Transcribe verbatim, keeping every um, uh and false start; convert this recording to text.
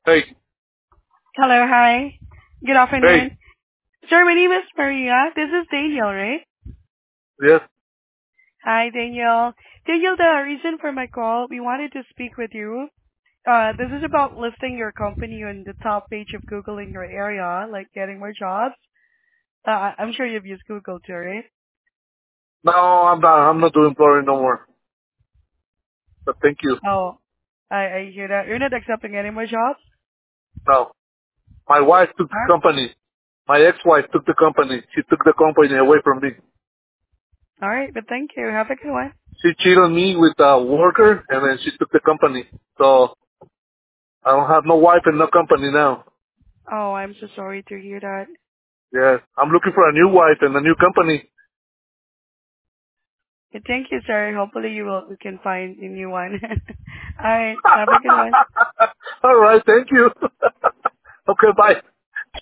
Hey, Hello, hi. Good hey, afternoon. Sir, my name is Maria. This is Daniel, right? yes. Hi, Daniel. Daniel, the reason for my call, we wanted to speak with you. Uh, this is about listing your company on the top page of Google in your area, like getting more jobs. Uh, I- I'm sure you've used Google too, right? No, I'm not. I'm not doing flooring no more. But thank you. Oh, I, I hear that. You're not accepting any more jobs? No, my wife took the Huh? company. My ex-wife took the company. She took the company away from me. All right, but thank you. Have a good one. She cheated on me with a worker, and then she took the company. So I don't have no wife and no company now. Oh, I'm so sorry to hear that. Yes, I'm looking for a new wife and a new company. But thank you, sir. Hopefully you will, you can find a new one. All right, have a good one. All right, thank you. Okay, bye.